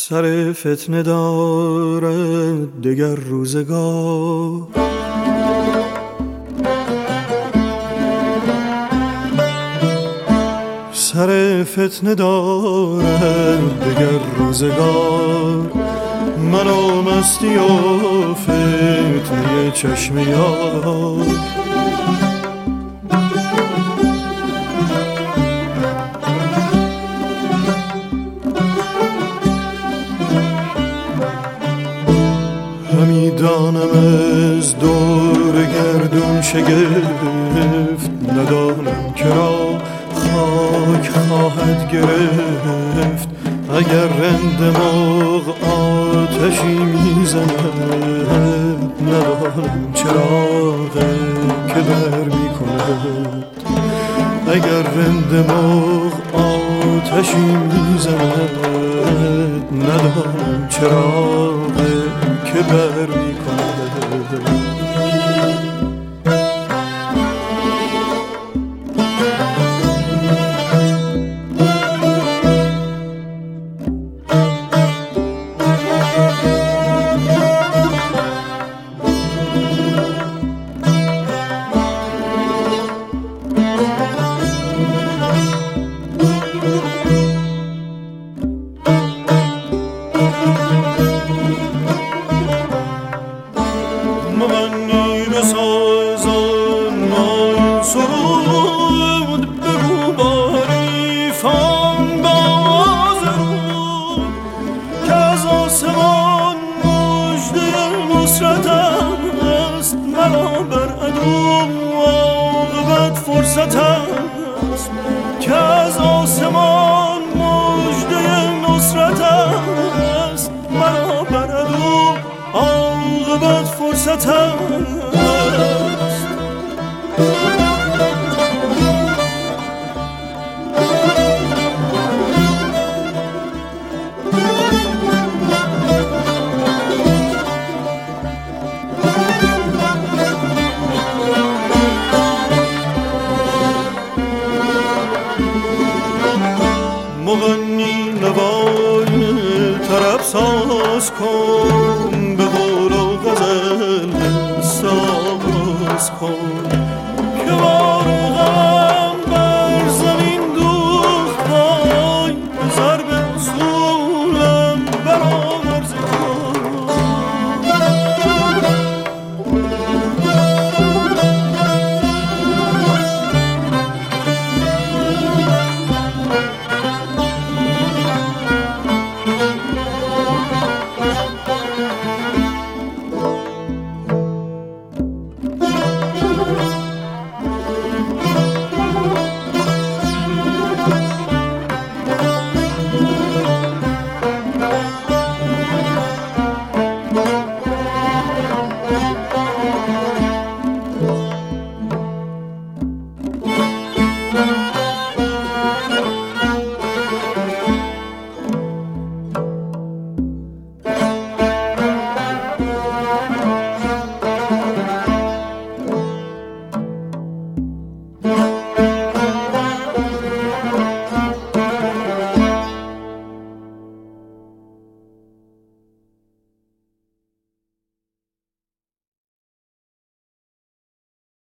سر فتنه دارد دگر روزگار، سر فتنه دارد دگر روزگار. منو مستی و فتنه چشم یار، همی دانم از دور گردون شگفت، ندانم کرا خاک خواهد گرفت. اگر رند مرغ آتشی میزند، ندانم چراغ که بر میکند. اگر رند مرغ آتشی میزند، ندانم چراغ که بر میکند. مغنی بسازان ما سرود، بگو با حریفان باز رود، که از آسمان مژده نصرت است. مرا بر عدو عاقبت فرصت است، که از آسمان مژده نصرت است. مرا بر عدو عاقبت فرصت است. مغنی نوای طرب ساز کن، به قول و غزل ساز کن.